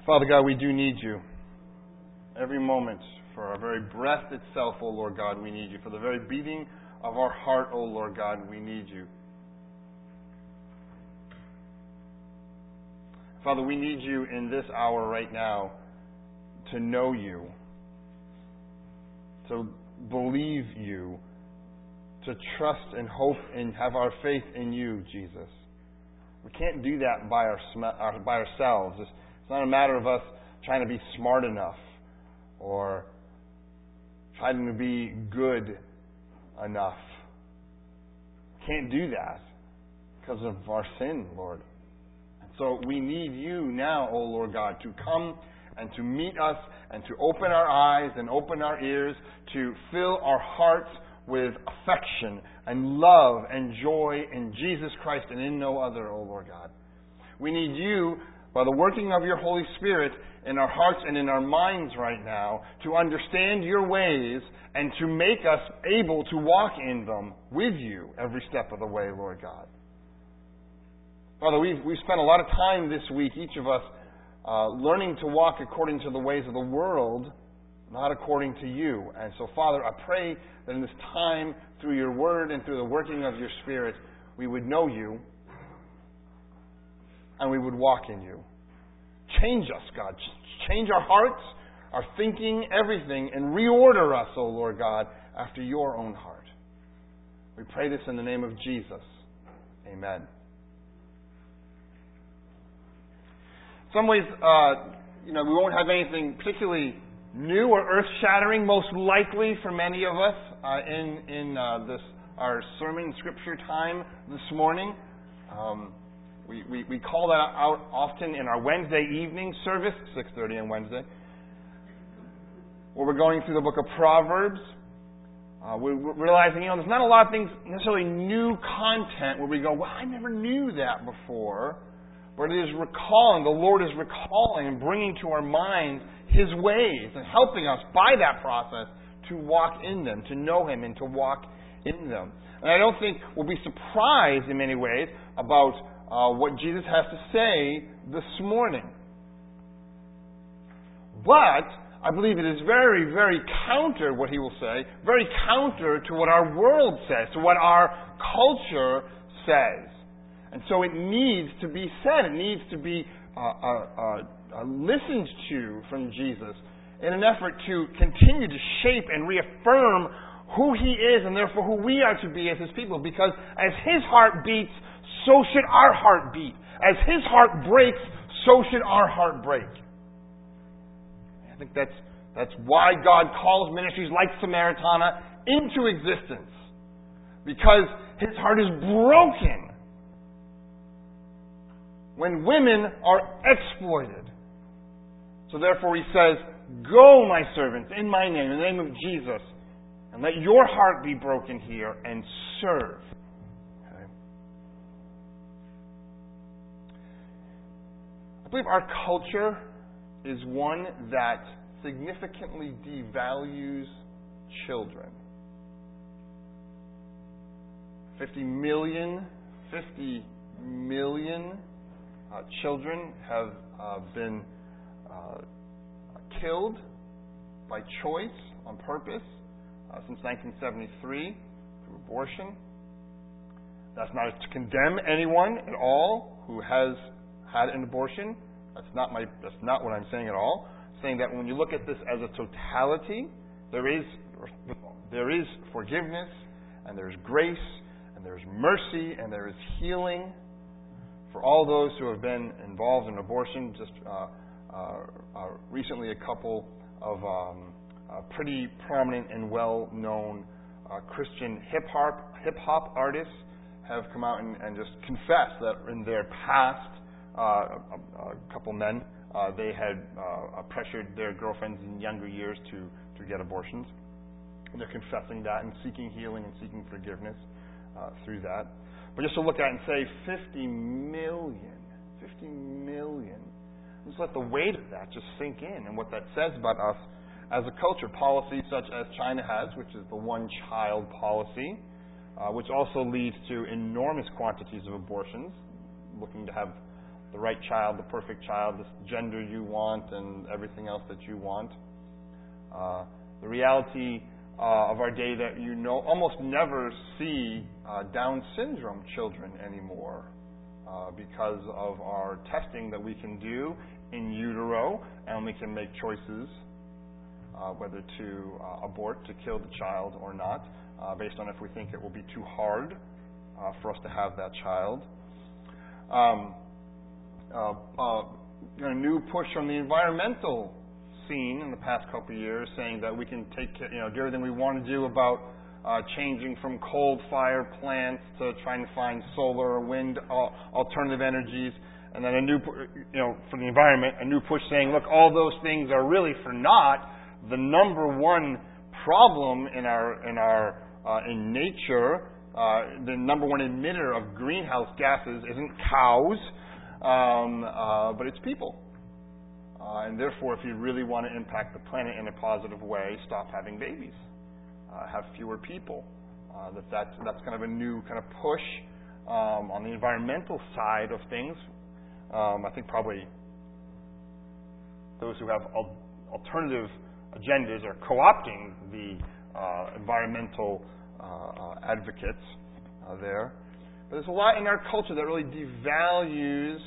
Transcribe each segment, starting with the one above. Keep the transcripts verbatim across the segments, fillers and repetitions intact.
Father God, we do need you. Every moment, for our very breath itself, O Lord God, we need you. For the very beating of our heart, O Lord God, we need you. Father, we need you in this hour right now to know you, to believe you, to trust and hope and have our faith in you, Jesus. We can't do that by, our, by ourselves. It's, it's not a matter of us trying to be smart enough or trying to be good enough. Can't do that because of our sin, Lord. So we need you now, O Lord God, to come and to meet us and to open our eyes and open our ears, to fill our hearts with affection and love and joy in Jesus Christ and in no other, O Lord God. We need you, by the working of your Holy Spirit, in our hearts and in our minds right now, to understand your ways and to make us able to walk in them with you every step of the way, Lord God. Father, we've, we've spent a lot of time this week, each of us, uh, learning to walk according to the ways of the world, not according to you. And so, Father, I pray that in this time, through your word and through the working of your Spirit, we would know you and we would walk in you. Change us, God. Change our hearts, our thinking, everything, and reorder us, O Lord God, after your own heart. We pray this in the name of Jesus. Amen. In some ways, uh, you know, we won't have anything particularly new or earth-shattering, most likely for many of us, uh, in in uh, this our sermon scripture time this morning. Um, we, we we call that out often in our Wednesday evening service, six thirty on Wednesday, where we're going through the book of Proverbs. Uh, we're, we're realizing, you know, there's not a lot of things necessarily new content where we go, well, I never knew that before. But it is recalling, the Lord is recalling and bringing to our minds His ways and helping us by that process to walk in them, to know Him and to walk in them. And I don't think we'll be surprised in many ways about uh, what Jesus has to say this morning. But I believe it is very, very counter what He will say, very counter to what our world says, to what our culture says. And so it needs to be said. It needs to be uh, uh, uh, listened to from Jesus in an effort to continue to shape and reaffirm who He is and therefore who we are to be as His people. Because as His heart beats, so should our heart beat. As His heart breaks, so should our heart break. I think that's that's why God calls ministries like Samaritana into existence. Because His heart is broken when women are exploited. So therefore He says, go, my servants, in my name, in the name of Jesus, and let your heart be broken here and serve. Okay. I believe our culture is one that significantly devalues children. Fifty million, fifty million Uh, children have uh, been uh, killed by choice, on purpose, uh, since nineteen seventy-three through abortion. That's not to condemn anyone at all who has had an abortion. That's not my. That's not what I'm saying at all. I'm saying that when you look at this as a totality, there is there is forgiveness, and there's grace, and there's mercy, and there is healing for all those who have been involved in abortion. Just uh, uh, uh, recently, a couple of um, uh, pretty prominent and well-known uh, Christian hip-hop hip-hop artists have come out and, and just confessed that in their past, uh, a, a couple men, uh, they had uh, pressured their girlfriends in younger years to, to get abortions. And they're confessing that and seeking healing and seeking forgiveness uh, through that. But just to look at it and say fifty million, fifty million, just let the weight of that just sink in and what that says about us as a culture. Policies such as China has, which is the one-child policy, uh, which also leads to enormous quantities of abortions, looking to have the right child, the perfect child, the gender you want, and everything else that you want. Uh, the reality uh, of our day that you know almost never see uh, Down syndrome children anymore uh, because of our testing that we can do in utero, and we can make choices uh, whether to uh, abort, to kill the child or not, uh, based on if we think it will be too hard uh, for us to have that child. Um, uh, uh, a new push from the environmental scene in the past couple of years, saying that we can take care, you know, do everything we want to do about uh, changing from coal-fired plants to trying to find solar or wind uh, alternative energies. And then a new, you know, for the environment, a new push saying, look, all those things are really for naught. The number one problem in our in our uh, in nature, uh, the number one emitter of greenhouse gases isn't cows, um, uh, but it's people. Uh, and therefore, if you really want to impact the planet in a positive way, stop having babies, uh, have fewer people. Uh, that that's that's kind of a new kind of push um, on the environmental side of things. Um, I think probably those who have al- alternative agendas are co-opting the uh, environmental uh, uh, advocates uh, there. But there's a lot in our culture that really devalues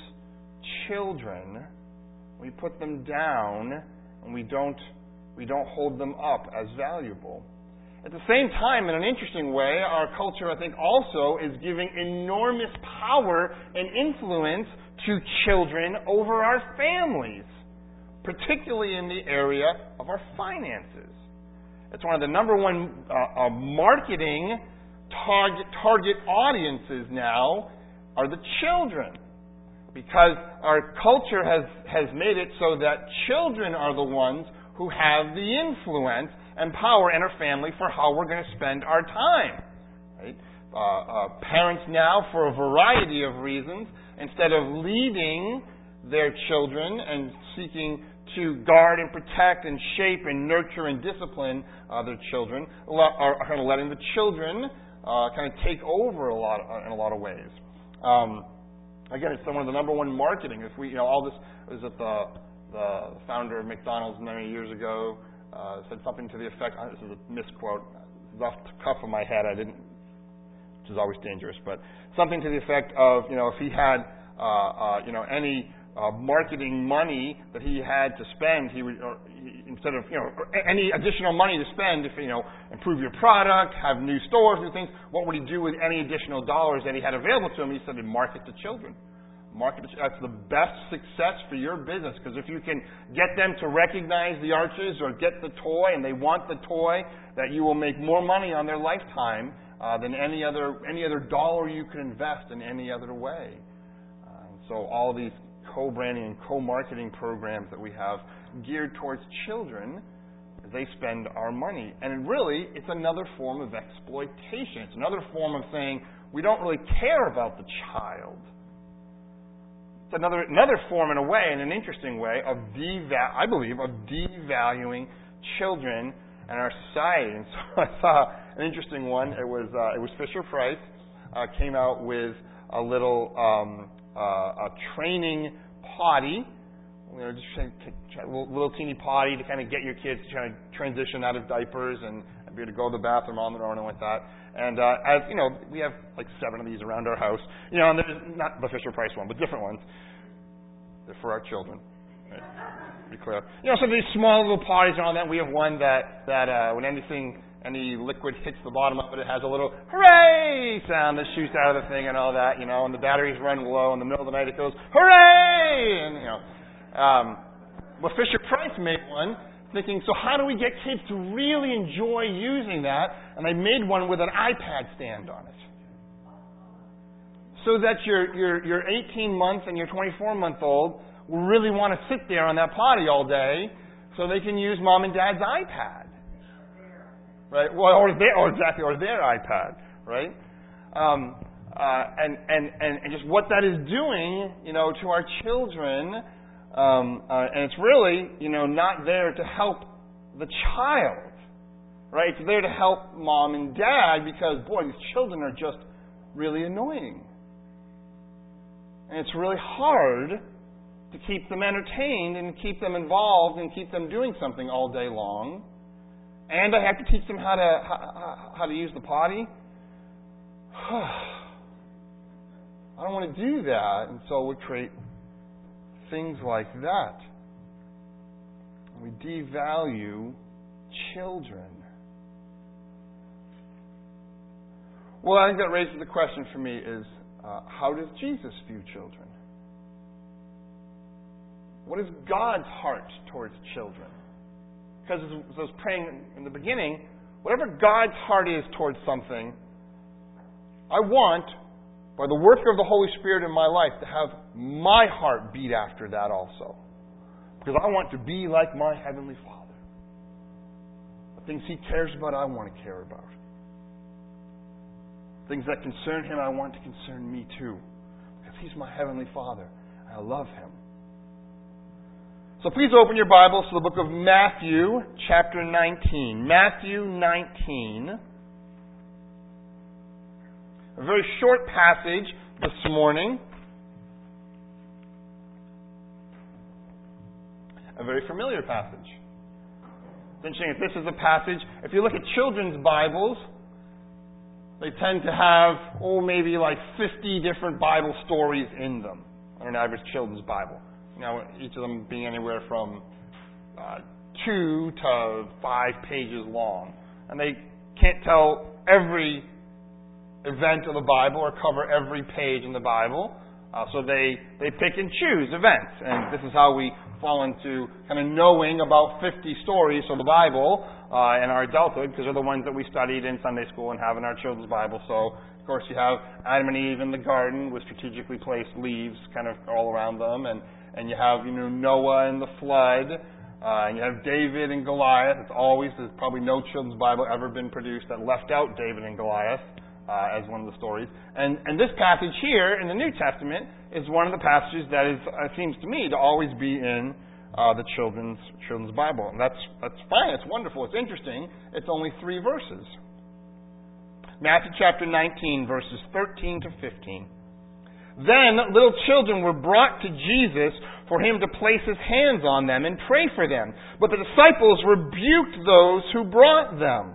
children. We put them down, and we don't we don't hold them up as valuable. At the same time, in an interesting way, our culture, I think, also is giving enormous power and influence to children over our families, particularly in the area of our finances. It's one of the number one uh, uh, marketing target, target audiences now are the children, because our culture has, has made it so that children are the ones who have the influence and power in our family for how we're going to spend our time. Right? Uh, uh, parents now, for a variety of reasons, instead of leading their children and seeking to guard and protect and shape and nurture and discipline uh, their children, are kind of letting the children uh, kind of take over a lot uh, in a lot of ways. Um, again, it's one of the number one marketing. If we, you know, all this was at the the founder of McDonald's many years ago uh, said something to the effect. Uh, this is a misquote. Off the cuff of my head, I didn't, which is always dangerous, but something to the effect of, you know, if he had, uh, uh, you know, any uh, marketing money that he had to spend, he would, or he, instead of, you know, any additional money to spend, if, you know, improve your product, have new stores, new things, what would he do with any additional dollars that he had available to him? He said he'd market to children. Market, that's the best success for your business, because if you can get them to recognize the arches or get the toy and they want the toy, that you will make more money on their lifetime uh, than any other any other dollar you could invest in any other way. Uh, so all these co-branding and co-marketing programs that we have geared towards children, they spend our money. And really, it's another form of exploitation. It's another form of saying we don't really care about the child. It's another another form, in a way, in an interesting way, of deval- I believe, of devaluing children in our society. And so I saw an interesting one. It was uh, it was Fisher Price uh, came out with a little um, uh, a training potty, you know, just a little teeny potty to kind of get your kids to try to transition out of diapers and be able to go to the bathroom on their own and like that. And uh, as you know, we have like seven of these around our house. You know, and there's not the Fisher Price one, but different ones. They're for our children. Right? Be clear. You know, so these small little potties and all that. We have one that that uh, when anything, any liquid hits the bottom of it, it has a little hooray sound that shoots out of the thing and all that. You know, and the batteries run low. In the middle of the night, it goes hooray, and you know. Um, well, Fisher Price made one, thinking, so how do we get kids to really enjoy using that? And they made one with an iPad stand on it. So that your your your eighteen-month and your twenty-four-month-old will really want to sit there on that potty all day so they can use mom and dad's iPad. Right? Well, or their, or exactly, or their iPad, right? Um, uh, and, and, and, and just what that is doing, you know, to our children. Um, uh, and it's really, you know, not there to help the child, right? It's there to help mom and dad because, boy, these children are just really annoying. And it's really hard to keep them entertained and keep them involved and keep them doing something all day long. And I have to teach them how to how, how to use the potty. I don't want to do that. And so we create things like that. We devalue children. Well, I think that raises the question for me is, uh, how does Jesus view children? What is God's heart towards children? Because as I was praying in the beginning, whatever God's heart is towards something, I want, by the work of the Holy Spirit in my life, to have my heart beat after that also. Because I want to be like my Heavenly Father. The things He cares about, I want to care about. Things that concern Him, I want to concern me too. Because He's my Heavenly Father. I love Him. So please open your Bibles to the book of Matthew, chapter nineteen. Matthew nineteen. A very short passage this morning. A very familiar passage. It's interesting, if this is a passage, if you look at children's Bibles, they tend to have, oh, maybe like fifty different Bible stories in them on an average children's Bible. Now, each of them being anywhere from uh, two to five pages long. And they can't tell every event of the Bible or cover every page in the Bible. Uh, so they, they pick and choose events. And this is how we fall into kind of knowing about fifty stories of the Bible uh, in our adulthood, because they're the ones that we studied in Sunday school and have in our children's Bible. So, of course, you have Adam and Eve in the garden with strategically placed leaves kind of all around them. And, and you have, you know, Noah and the flood. Uh, and you have David and Goliath. It's always, there's probably no children's Bible ever been produced that left out David and Goliath uh, as one of the stories. And, and this passage here in the New Testament is one of the passages that is, uh, seems to me to always be in uh, the children's children's Bible. And that's that's fine. It's wonderful. It's interesting. It's only three verses. Matthew chapter nineteen, verses thirteen to fifteen. Then little children were brought to Jesus for Him to place His hands on them and pray for them. But the disciples rebuked those who brought them.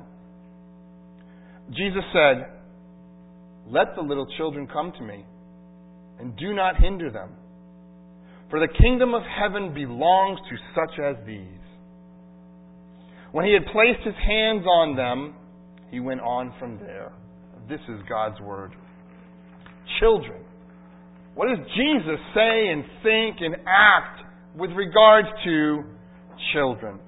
Jesus said, "Let the little children come to me, and do not hinder them. For the kingdom of heaven belongs to such as these." When He had placed His hands on them, He went on from there. This is God's Word. Children. What does Jesus say and think and act with regards to children?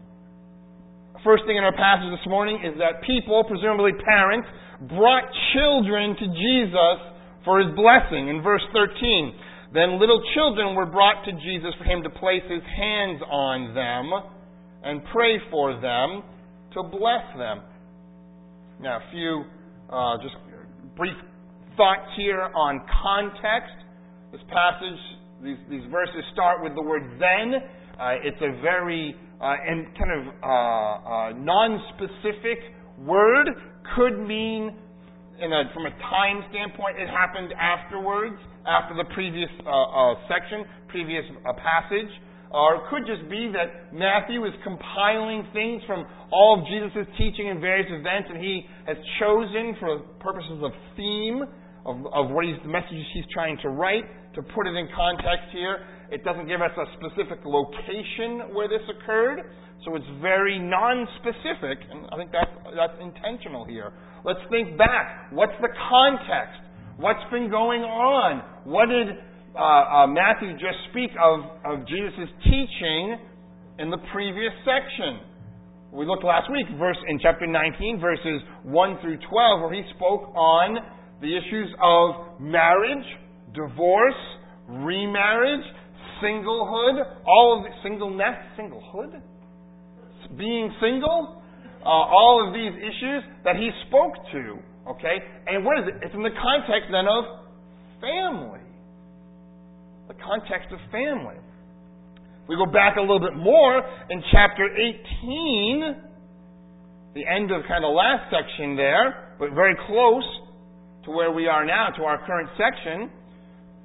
First thing in our passage this morning is that people, presumably parents, brought children to Jesus for His blessing. In verse thirteen, then little children were brought to Jesus for Him to place His hands on them and pray for them to bless them. Now, a few uh, just brief thoughts here on context. This passage, these, these verses start with the word then. Uh, it's a very uh, and kind of uh, uh, non-specific word. Could mean, in a, from a time standpoint, it happened afterwards, after the previous uh, uh, section, previous uh, passage. Or it could just be that Matthew is compiling things from all of Jesus' teaching and various events, and he has chosen, for purposes of theme, of, of what he's, the messages he's trying to write, to put it in context here. It doesn't give us a specific location where this occurred, so it's very non-specific, and I think that's, that's intentional here. Let's think back. What's the context? What's been going on? What did uh, uh, Matthew just speak of, of Jesus' teaching in the previous section? We looked last week, verse in chapter nineteen, verses one through twelve, where he spoke on the issues of marriage, divorce, remarriage, singlehood, all of the singleness, singlehood, being single, uh, all of these issues that he spoke to. Okay, and what is it? It's in the context then of family. The context of family. We go back a little bit more in chapter eighteen, the end of kind of last section there, but very close to where we are now, to our current section.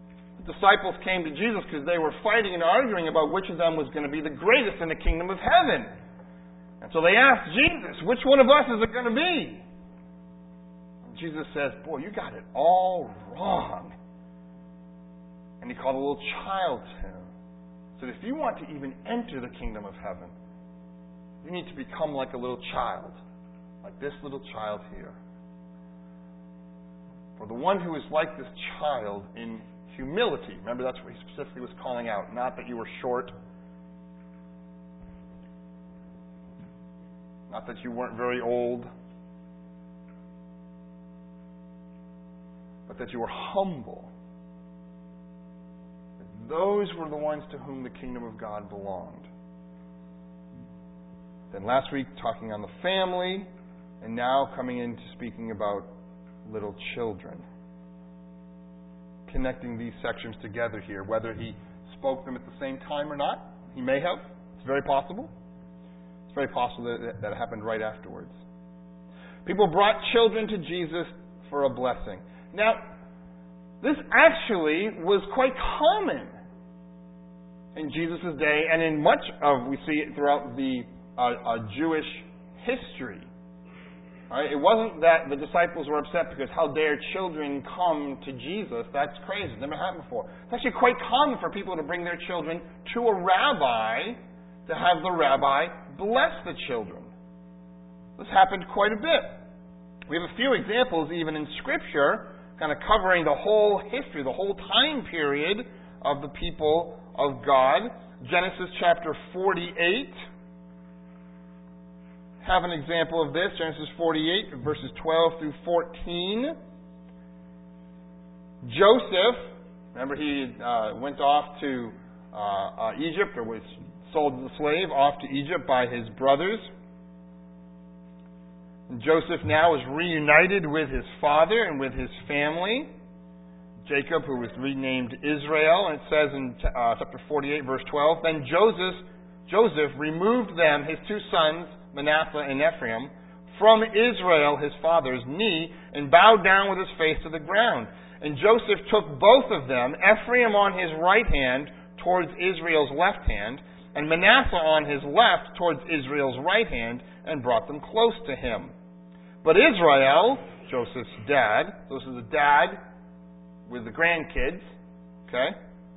disciples came to Jesus because they were fighting and arguing about which of them was going to be the greatest in the kingdom of heaven. And so they asked Jesus, which one of us is it going to be? And Jesus says, boy, you got it all wrong. And he called a little child to him. So if you want to even enter the kingdom of heaven, you need to become like a little child, like this little child here. For the one who is like this child in humility, remember that's what he specifically was calling out, not that you were short, not that you weren't very old, but that you were humble. Those were the ones to whom the kingdom of God belonged. Then last week, talking on the family, and now coming into speaking about little children. Connecting these sections together here, whether he spoke them at the same time or not. He may have. It's very possible. It's very possible that that happened right afterwards. People brought children to Jesus for a blessing. Now, this actually was quite common in Jesus' day, and in much of, we see it throughout the uh, uh, Jewish history. Right? It wasn't that the disciples were upset because how dare children come to Jesus. That's crazy. It's never happened before. It's actually quite common for people to bring their children to a rabbi to have the rabbi bless the children. This happened quite a bit. We have a few examples even in Scripture kind of covering the whole history, the whole time period of the people of God. Genesis chapter forty-eight. Have an example of this, Genesis forty-eight, verses twelve through fourteen. Joseph, remember he uh, went off to uh, uh, Egypt, or was sold as a slave off to Egypt by his brothers. And Joseph now is reunited with his father and with his family. Jacob, who was renamed Israel, and it says in uh, chapter forty-eight, verse twelve, then Joseph, Joseph removed them, his two sons, Manasseh and Ephraim, from Israel, his father's knee, and bowed down with his face to the ground. And Joseph took both of them, Ephraim on his right hand towards Israel's left hand, and Manasseh on his left towards Israel's right hand, and brought them close to him. But Israel, Joseph's dad, so this is a dad with the grandkids, okay?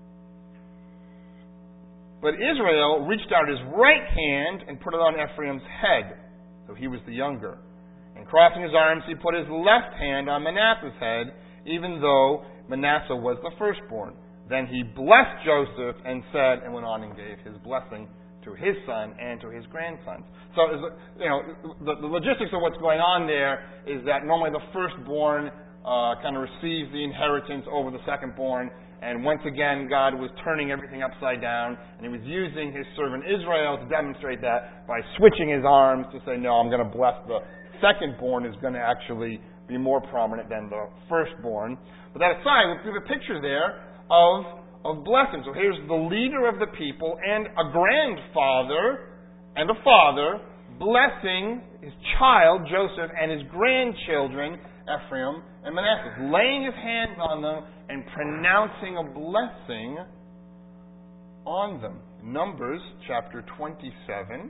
But Israel reached out his right hand and put it on Ephraim's head, so he was the younger. And crossing his arms, he put his left hand on Manasseh's head, even though Manasseh was the firstborn. Then he blessed Joseph and said, and went on and gave his blessing to his son and to his grandsons. So, you know, the, the logistics of what's going on there is that normally the firstborn uh, kind of receives the inheritance over the secondborn. And once again, God was turning everything upside down, and he was using his servant Israel to demonstrate that by switching his arms to say, no, I'm going to bless the secondborn is going to actually be more prominent than the firstborn. But that aside, we have a picture there of, of blessing. So here's the leader of the people and a grandfather and a father blessing his child, Joseph, and his grandchildren, Ephraim and Manasseh, laying his hands on them and pronouncing a blessing on them. Numbers chapter twenty-seven.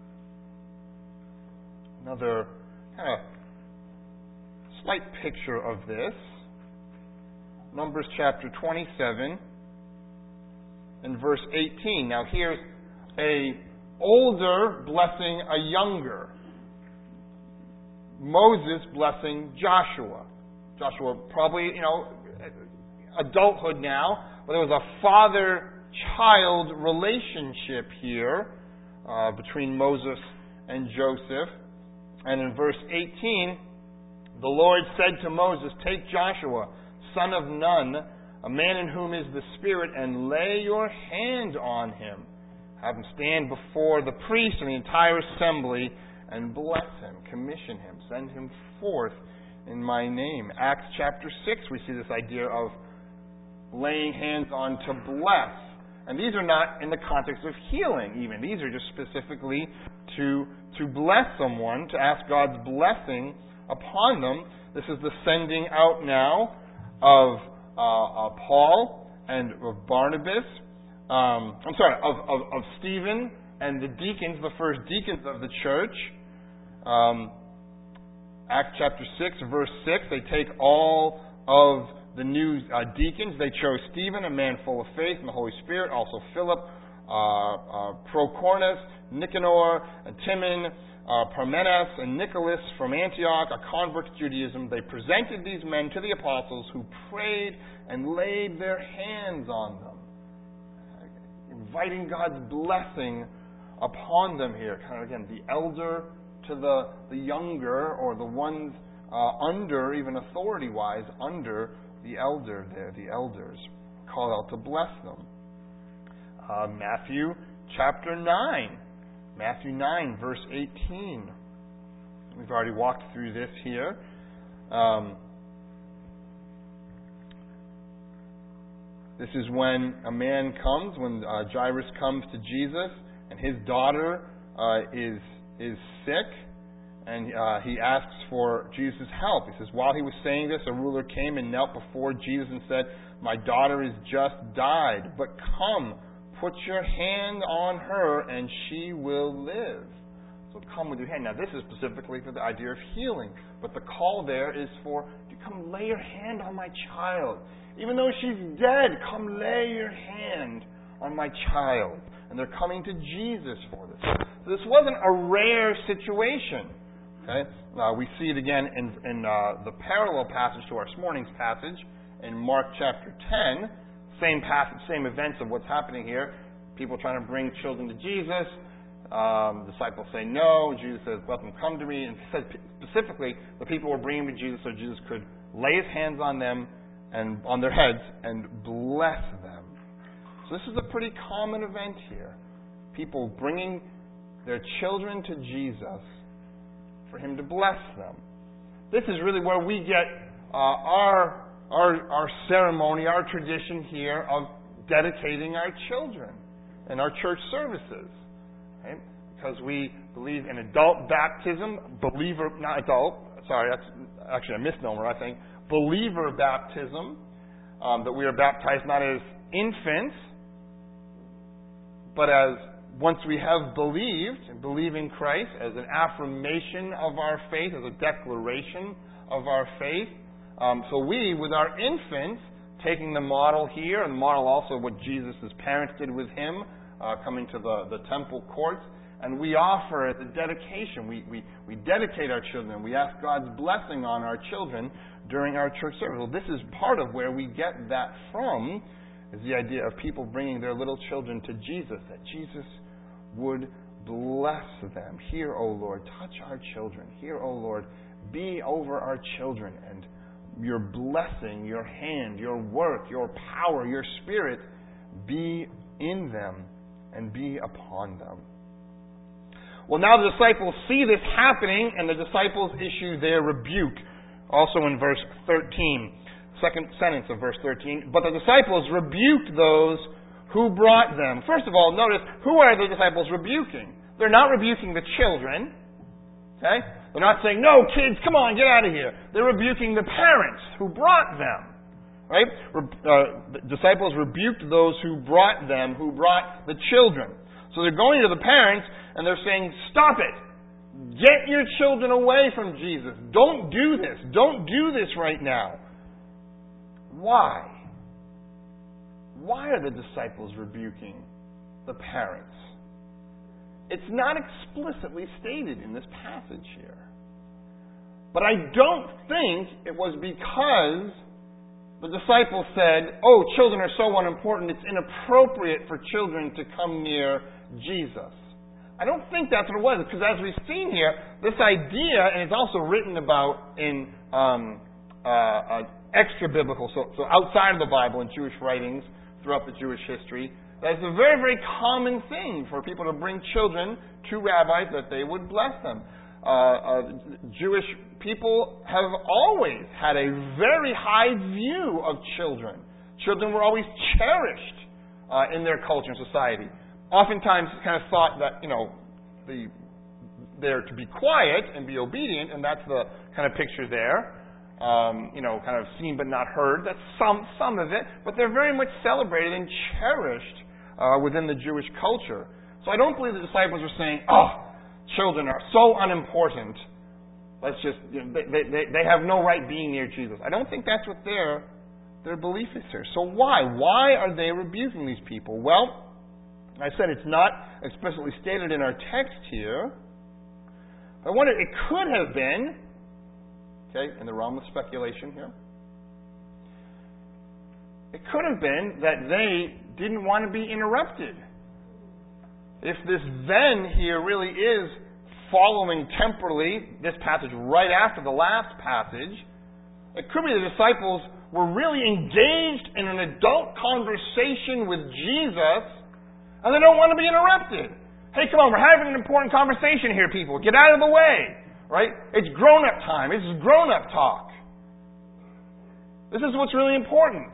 Another kind of slight picture of this. Numbers chapter twenty-seven and verse eighteen. Now here's a older blessing a younger. Moses blessing Joshua. Joshua probably, you know, adulthood now, but there was a father-child relationship here uh, between Moses and Joseph. And in verse eighteen, the Lord said to Moses, take Joshua, son of Nun, a man in whom is the Spirit, and lay your hand on him. Have him stand before the priest and the entire assembly and bless him, commission him, send him forth in my name. Acts chapter six, we see this idea of laying hands on to bless. And these are not in the context of healing even. These are just specifically to, to bless someone, to ask God's blessing upon them. This is the sending out now of uh, uh, Paul and of Barnabas. Um, I'm sorry, of, of, of Stephen and the deacons, the first deacons of the church. Um, Acts chapter six, verse six, they take all of the new uh, deacons. They chose Stephen, a man full of faith and the Holy Spirit, also Philip, uh, uh, Prochorus, Nicanor, and Timon, uh, Parmenas, and Nicholas from Antioch, a convert to Judaism. They presented these men to the apostles, who prayed and laid their hands on them, inviting God's blessing upon them here. Kind of, again, the elder to the, the younger, or the ones uh, under, even authority-wise, under the elder there, the elders, called out to bless them. Uh, Matthew chapter nine. Matthew nine, verse eighteen. We've already walked through this here. Um, this is when a man comes, when uh, Jairus comes to Jesus, and his daughter uh, is is sick, and uh, he asks for Jesus' help. He says, while he was saying this, a ruler came and knelt before Jesus and said, "My daughter has just died, but come, put your hand on her, and she will live." So come with your hand. Now, this is specifically for the idea of healing, but the call there is for, to come lay your hand on my child. Even though she's dead, come lay your hand on my child. And they're coming to Jesus for this. So this wasn't a rare situation. Okay, uh, we see it again in, in uh, the parallel passage to our this morning's passage in Mark chapter ten. Same passage, same events of what's happening here. People trying to bring children to Jesus. Um, disciples say no. Jesus says, "Let them come to me." And says specifically, the people were bringing them to Jesus so Jesus could lay his hands on them and on their heads and bless them. So this is a pretty common event here. People bringing their children to Jesus for him to bless them. This is really where we get uh, our, our our ceremony, our tradition here of dedicating our children in our church services. Okay? Because we believe in adult baptism, believer, not adult, sorry, that's actually a misnomer, I think, believer baptism, um, that we are baptized not as infants, but as once we have believed and believe in Christ, as an affirmation of our faith, as a declaration of our faith. Um, so we, with our infants, taking the model here, and the model also what Jesus' parents did with him, uh, coming to the, the temple courts, and we offer the dedication. We, we, we dedicate our children. We ask God's blessing on our children during our church service. Well, this is part of where we get that from, is the idea of people bringing their little children to Jesus, that Jesus would bless them. Here, O Lord, touch our children. Here, O Lord, be over our children, and your blessing, your hand, your work, your power, your spirit be in them and be upon them. Well, now the disciples see this happening, and the disciples issue their rebuke. Also in verse thirteen, second sentence of verse thirteen. But the disciples rebuked those who brought them. First of all, notice, who are the disciples rebuking? They're not rebuking the children. Okay? They're not saying, "No, kids, come on, get out of here." They're rebuking the parents who brought them. Right? Uh, the disciples rebuked those who brought them, who brought the children. So they're going to the parents, and they're saying, "Stop it. Get your children away from Jesus. Don't do this. Don't do this right now." Why? Why are the disciples rebuking the parents? It's not explicitly stated in this passage here. But I don't think it was because the disciples said, "Oh, children are so unimportant, it's inappropriate for children to come near Jesus." I don't think that's what it was, because as we've seen here, this idea, and it's also written about in um, uh, uh, extra-biblical, so, so outside of the Bible in Jewish writings throughout the Jewish history, that it's a very, very common thing for people to bring children to rabbis that they would bless them. Uh, uh, Jewish people have always had a very high view of children. Children were always cherished uh, in their culture and society. Oftentimes, it's kind of thought that, you know, the, they're to be quiet and be obedient, and that's the kind of picture there. um, you know, kind of seen but not heard. That's some some of it, but they're very much celebrated and cherished uh, within the Jewish culture. So I don't believe the disciples are saying, "Oh, children are so unimportant. Let's just you know, they, they they have no right being near Jesus." I don't think that's what their their belief is here. So why why are they rebuking these people? Well, I said it's not explicitly stated in our text here. I wonder, it could have been, okay, in the realm of speculation here, it could have been that they didn't want to be interrupted. If this then here really is following temporally this passage right after the last passage, it could be the disciples were really engaged in an adult conversation with Jesus, and they don't want to be interrupted. Hey, come on, we're having an important conversation here, people. Get out of the way. Right? It's grown-up time. This is grown-up talk. This is what's really important.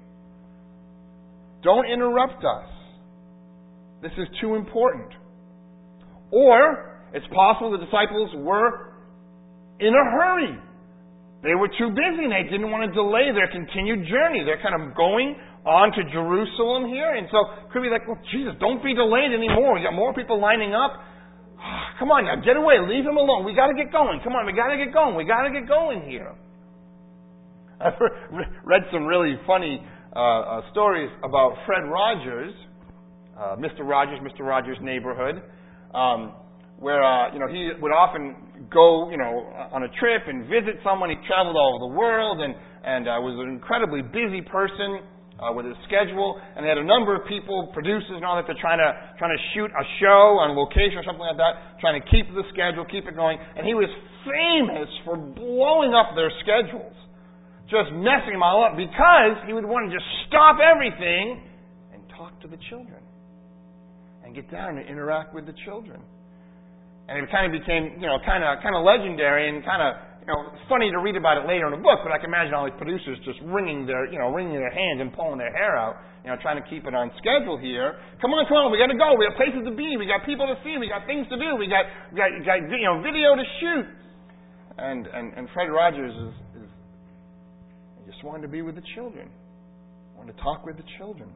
Don't interrupt us. This is too important. Or, it's possible the disciples were in a hurry. They were too busy and they didn't want to delay their continued journey. They're kind of going on to Jerusalem here. And so it could be like, well, Jesus, don't be delayed anymore. We got more people lining up. Come on now, get away. Leave him alone. We got to get going. Come on, we got to get going. We got to get going here. I've read some really funny uh, uh, stories about Fred Rogers, uh, Mister Rogers, Mister Rogers' Neighborhood, um, where uh, you know he would often go, you know, on a trip and visit someone. He traveled all over the world and and uh, was an incredibly busy person. Uh, with his schedule, and they had a number of people, producers and all that, they're trying to trying to shoot a show on location or something like that, trying to keep the schedule, keep it going. And he was famous for blowing up their schedules, just messing them all up, because he would want to just stop everything and talk to the children and get down and interact with the children. And it kind of became, you know, kind of kind of legendary and kind of, you know, it's funny to read about it later in the book, but I can imagine all these producers just wringing their, you know, wringing their hands and pulling their hair out, you know, trying to keep it on schedule here. Come on, come on, we got to go. We have places to be. We got people to see. We got things to do. We got, we got, got you know, video to shoot. And and and Fred Rogers is, is he just wanted to be with the children, wanted to talk with the children.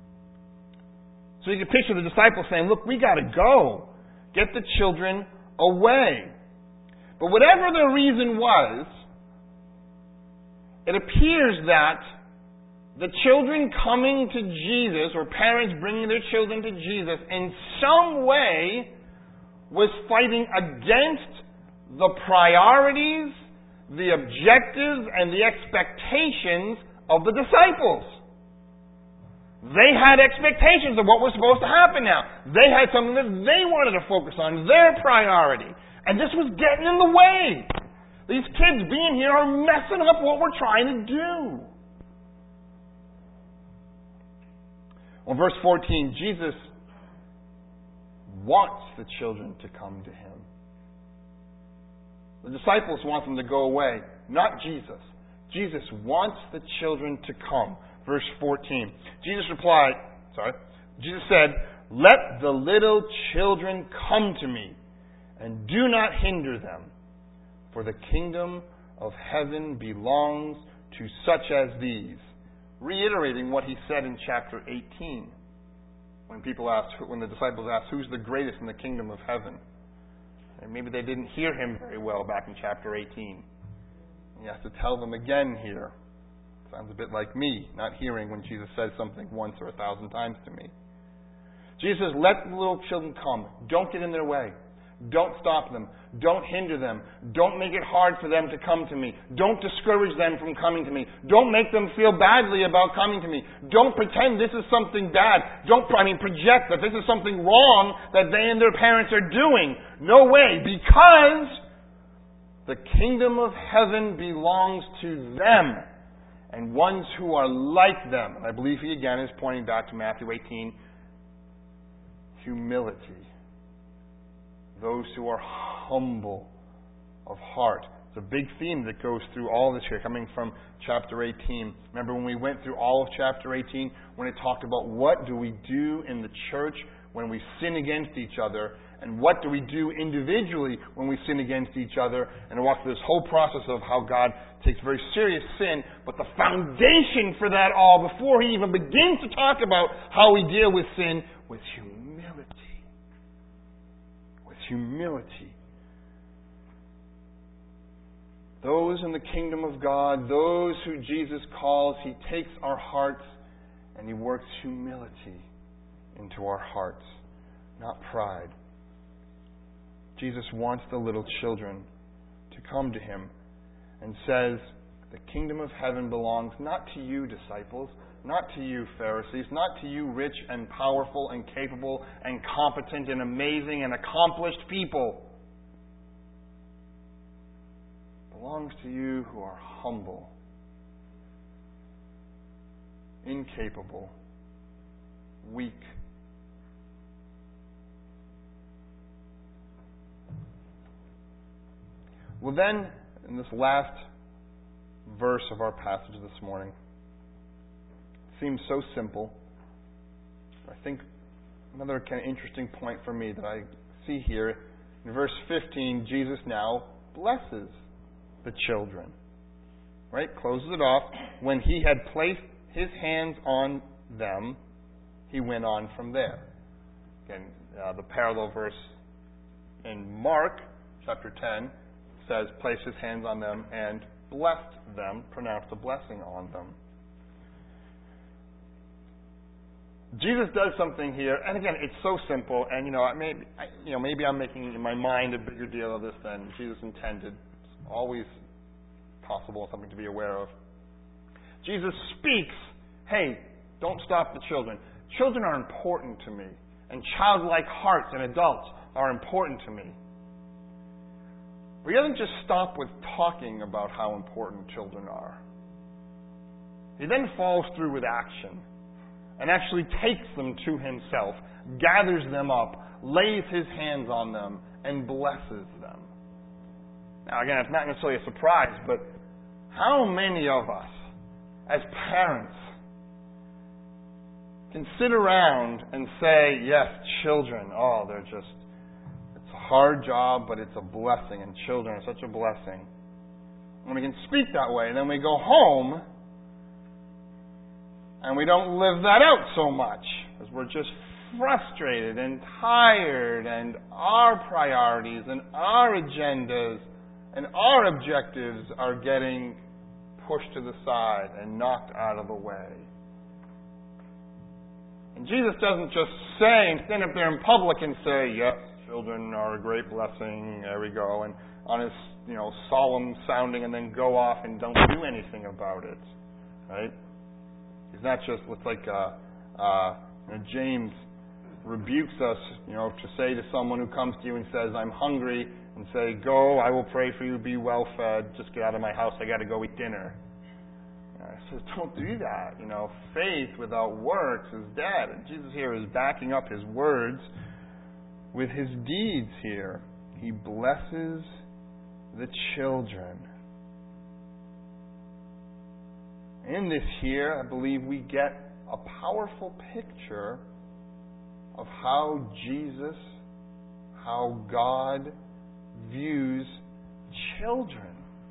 So you can picture the disciples saying, "Look, we got to go. Get the children away." But whatever the reason was, it appears that the children coming to Jesus, or parents bringing their children to Jesus, in some way was fighting against the priorities, the objectives, and the expectations of the disciples. They had expectations of what was supposed to happen now. They had something that they wanted to focus on, their priority. And this was getting in the way. These kids being here are messing up what we're trying to do. Well, verse fourteen, Jesus wants the children to come to Him. The disciples want them to go away, not Jesus. Jesus wants the children to come. Verse fourteen. Jesus replied, sorry, Jesus said, "Let the little children come to me, and do not hinder them, for the kingdom of heaven belongs to such as these." Reiterating what He said in chapter eighteen, when people asked, when the disciples asked, "Who's the greatest in the kingdom of heaven?" And maybe they didn't hear Him very well back in chapter eighteen. He has to tell them again here. Sounds a bit like me, not hearing when Jesus says something once or a thousand times to me. Jesus says, "Let the little children come. Don't get in their way. Don't stop them. Don't hinder them. Don't make it hard for them to come to me. Don't discourage them from coming to me. Don't make them feel badly about coming to me. Don't pretend this is something bad. Don't, I mean, project that this is something wrong that they and their parents are doing. No way, because the kingdom of heaven belongs to them and ones who are like them." And I believe he again is pointing back to Matthew eighteen. Humility. Those who are humble of heart. It's a big theme that goes through all this here, coming from chapter eighteen. Remember when we went through all of chapter eighteen, when it talked about what do we do in the church when we sin against each other, and what do we do individually when we sin against each other, and walk through this whole process of how God takes very serious sin, but the foundation for that all, before he even begins to talk about how we deal with sin, with humility. With humility. Those in the kingdom of God, those who Jesus calls, he takes our hearts and he works humility into our hearts, not pride. Jesus wants the little children to come to him and says, the kingdom of heaven belongs not to you, disciples, not to you, Pharisees, not to you, rich and powerful and capable and competent and amazing and accomplished people. It belongs to you who are humble, incapable, weak. Well, then, in this last verse of our passage this morning, it seems so simple. I think another kind of interesting point for me that I see here, in verse fifteen, Jesus now blesses the children. Right? Closes it off. When he had placed his hands on them, he went on from there. Again, uh, the parallel verse in Mark chapter ten says, place his hands on them and blessed them, pronounced a blessing on them. Jesus does something here, and again, it's so simple, and you know, maybe, you know, maybe I'm making in my mind a bigger deal of this than Jesus intended. It's always possible, something to be aware of. Jesus speaks, hey, don't stop the children. Children are important to me, and childlike hearts and adults are important to me. But he doesn't just stop with talking about how important children are. He then follows through with action and actually takes them to himself, gathers them up, lays his hands on them, and blesses them. Now, again, it's not necessarily a surprise, but how many of us, as parents, can sit around and say, yes, children, oh, they're just, it's a hard job, but it's a blessing, and children are such a blessing. And we can speak that way, and then we go home, and we don't live that out so much, because we're just frustrated and tired, and our priorities and our agendas and our objectives are getting pushed to the side and knocked out of the way. And Jesus doesn't just say and stand up there in public and say, yes, children are a great blessing, there we go, and on his, you know, solemn sounding, and then go off and don't do anything about it. Right? He's not just, it's like uh, uh, you know, James rebukes us, you know, to say to someone who comes to you and says, I'm hungry, and say, go, I will pray for you, be well fed, just get out of my house, I got to go eat dinner. He says, don't do that. You know, faith without works is dead. And Jesus here is backing up his words with his deeds here. He blesses the children. In this here, I believe we get a powerful picture of how Jesus, how God views children.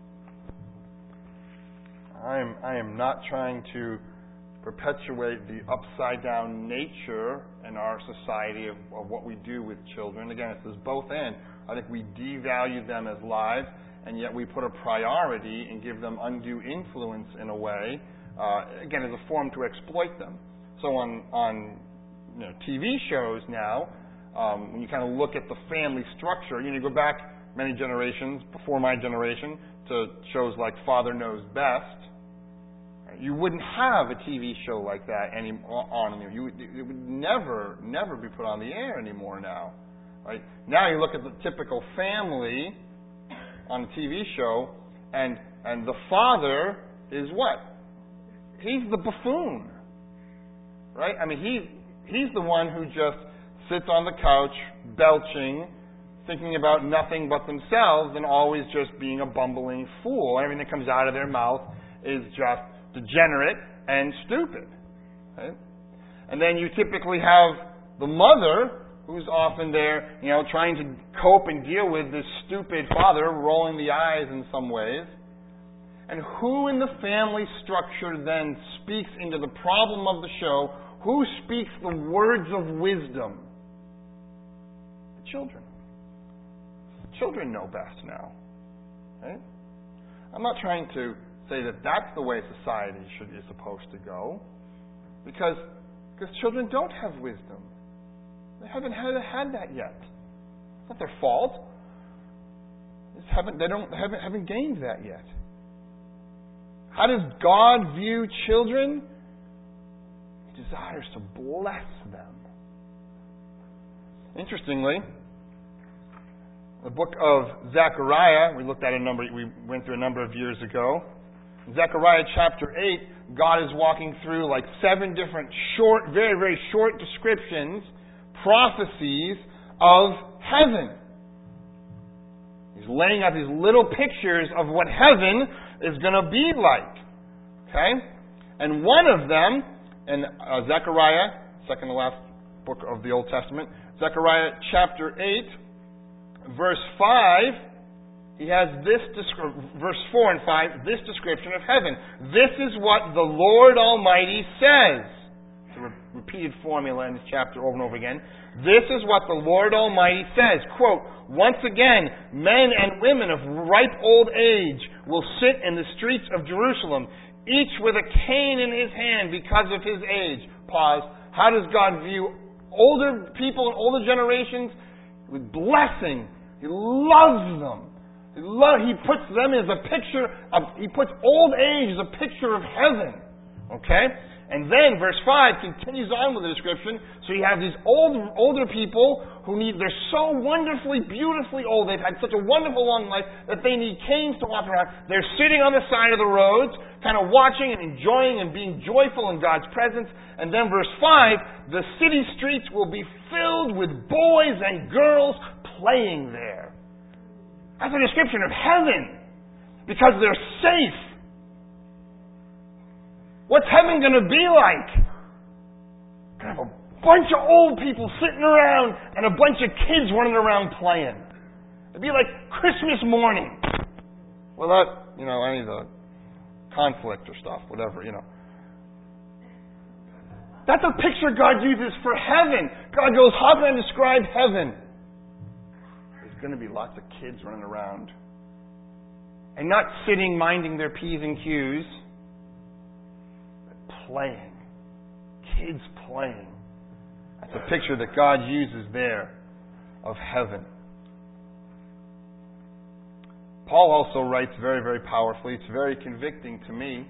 I am, I am not trying to perpetuate the upside-down nature in our society of, of what we do with children. Again, it's this both and. I think we devalue them as lives, and yet we put a priority and give them undue influence in a way, uh, again, as a form to exploit them. So on, on you know, T V shows now, um, when you kind of look at the family structure, you know, you go back many generations, before my generation, to shows like Father Knows Best. You wouldn't have a T V show like that any, on anymore. You would, it would never, never be put on the air anymore now. Right? Now you look at the typical family on a T V show, and and the father is what? He's the buffoon. Right? I mean, he he's the one who just sits on the couch, belching, thinking about nothing but themselves, and always just being a bumbling fool. Everything that comes out of their mouth is just degenerate and stupid. Right? And then you typically have the mother, who's often there, you know, trying to cope and deal with this stupid father, rolling the eyes in some ways. And who in the family structure then speaks into the problem of the show? Who speaks the words of wisdom? The children. Children know best now. Right? I'm not trying to say that that's the way society should is supposed to go, because because children don't have wisdom. They haven't had, had that yet. It's not their fault. They just haven't they don't haven't haven't gained that yet. How does God view children? He desires to bless them. Interestingly, the book of Zechariah, we looked at a number, we went through a number of years ago. Zechariah chapter eight, God is walking through like seven different short, very, very short descriptions, prophecies of heaven. He's laying out these little pictures of what heaven is going to be like. Okay? And one of them, in uh, Zechariah, second to last book of the Old Testament, Zechariah chapter eight, verse five, he has this, descri- verse four and five, this description of heaven. This is what the Lord Almighty says. It's a re- repeated formula in this chapter over and over again. This is what the Lord Almighty says. Quote, once again, men and women of ripe old age will sit in the streets of Jerusalem, each with a cane in his hand because of his age. Pause. How does God view older people and older generations? With blessing. He loves them. He, lo- he puts them as a picture of, he puts old age as a picture of heaven. Okay? And then verse five continues on with the description. So you have these old, older people who need, they're so wonderfully, beautifully old. They've had such a wonderful long life that they need canes to walk around. They're sitting on the side of the roads, kind of watching and enjoying and being joyful in God's presence. And then verse five, the city streets will be filled with boys and girls playing there. That's a description of heaven. Because they're safe. What's heaven going to be like? Going to have a bunch of old people sitting around and a bunch of kids running around playing. It'd be like Christmas morning. Without, you know, any of the conflict or stuff, whatever, you know. That's a picture God uses for heaven. God goes, how can I describe heaven? There's going to be lots of kids running around. And not sitting minding their P's and Q's. But playing. Kids playing. That's a picture that God uses there of heaven. Paul also writes very, very powerfully. It's very convicting to me.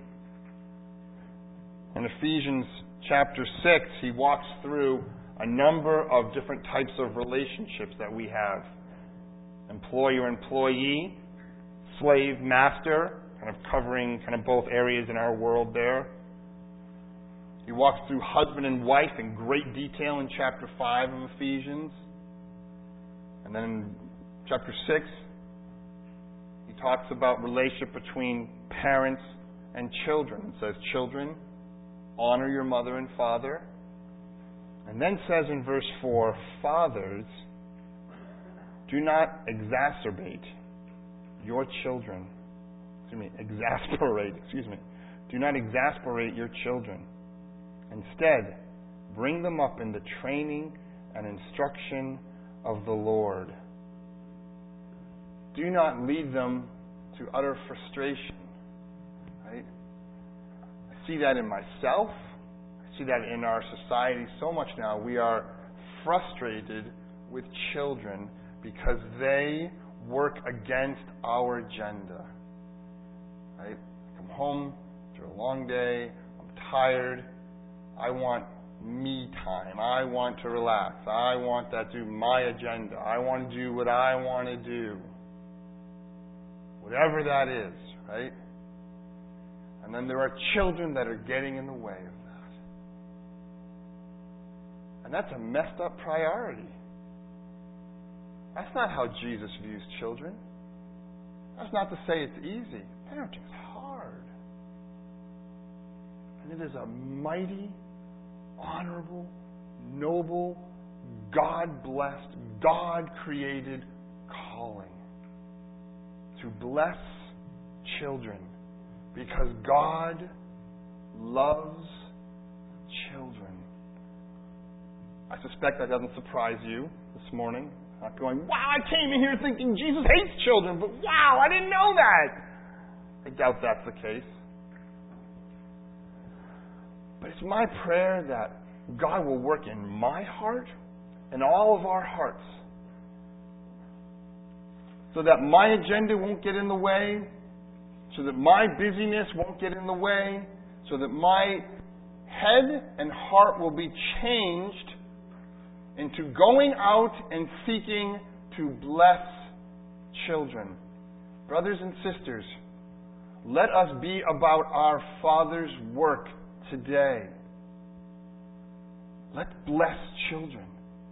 In Ephesians chapter six, he walks through a number of different types of relationships that we have. Employer-employee, slave-master, kind of covering kind of both areas in our world there. He walks through husband and wife in great detail in chapter five of Ephesians. And then in chapter six, he talks about relationship between parents and children. It says, children, honor your mother and father. And then says in verse four, fathers, do not exacerbate your children. Excuse me, exasperate, excuse me. Do not exasperate your children. Instead, bring them up in the training and instruction of the Lord. Do not lead them to utter frustration. Right? I see that in myself. I see that in our society so much now. We are frustrated with children because they work against our agenda. Right? I come home after a long day. I'm tired. I want me time. I want to relax. I want that to do my agenda. I want to do what I want to do. Whatever that is, right? And then there are children that are getting in the way of that. And that's a messed up priority. That's not how Jesus views children. That's not to say it's easy. Parenting is hard. And it is a mighty, honorable, noble God-blessed, God-created calling. To bless children. Because God loves children. I suspect that doesn't surprise you this morning. Not going, wow, I came in here thinking Jesus hates children, but wow, I didn't know that. I doubt that's the case. But it's my prayer that God will work in my heart and all of our hearts so that my agenda won't get in the way, so that my busyness won't get in the way, so that my head and heart will be changed into going out and seeking to bless children. Brothers and sisters, let us be about our Father's work today. Let's bless children.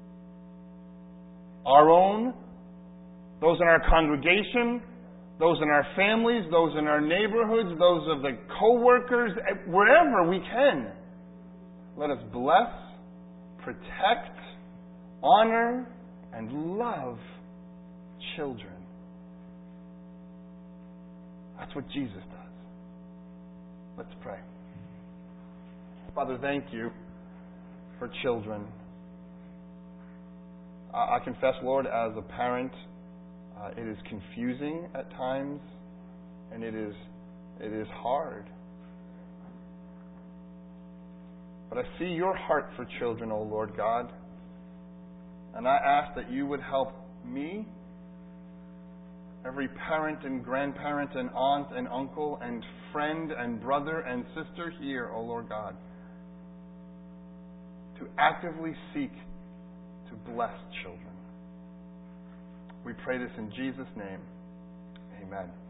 Our own, those in our congregation, those in our families, those in our neighborhoods, those of the co-workers, wherever we can. Let us bless, protect, honor, and love children. That's what Jesus does. Let's pray. Father, thank you for children. Uh, I confess, Lord, as a parent, uh, it is confusing at times, and it is it is hard. But I see your heart for children, O Lord God. And I ask that you would help me, every parent and grandparent and aunt and uncle and friend and brother and sister here, O Lord God, to actively seek to bless children. We pray this in Jesus' name. Amen.